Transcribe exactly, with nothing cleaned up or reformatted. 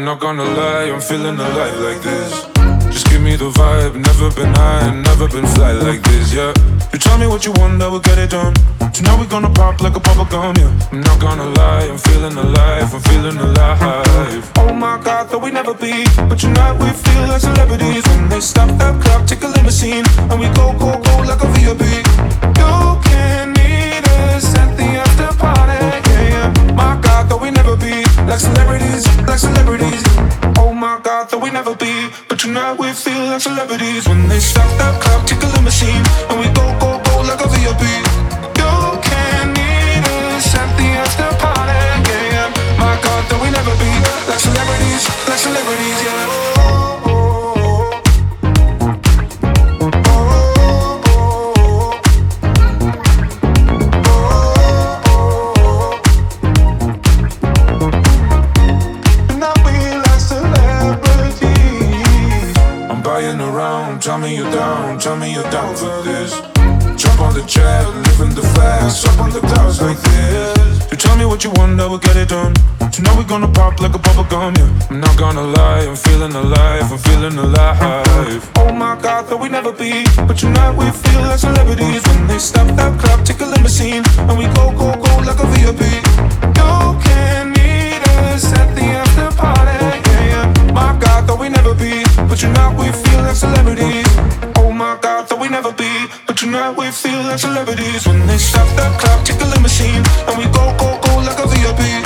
not gonna lie, I'm feeling alive like this. Just give me the vibe, never been high, never been fly like this, yeah. You tell me what you want, I will get it done. Tonight we gonna pop like a bubble gum, yeah. I'm not gonna lie, I'm feeling alive, I'm feeling alive. Oh my God, thought we'd never be, but tonight we feel like celebrities. When they stop that clock, take a limousine, and we go, go, go like a V I P. You can meet us at the after party, yeah, yeah. My God, thought we'd never be like celebrities, like celebrities. Oh my God, thought we'd never be, but tonight we feel like celebrities. When they stop that clock, take a limousine, and we go, go, go like a V I P. You can meet us at the after party, yeah, yeah. My God, thought we'd never be like celebrities, like celebrities, yeah. Tell me you're down, tell me you're down for this. Jump on the jet, living the fast, up on the clouds like this. You tell me what you want, I will get it done. Tonight we gonna pop like a bubble gum, yeah. I'm not gonna lie, I'm feeling alive, I'm feeling alive. Oh my God, thought we'd never be, but tonight we feel like celebrities. When they stop that clock, take a limousine, and we go, go, go like a V I P. You can meet us at the after party, yeah, yeah. My God, thought we'd never be, but tonight we feel like celebrities. Oh my God, thought we'd never be, but tonight we feel like celebrities. When they stop that clock, take a limousine, and we go, go, go like a V I P.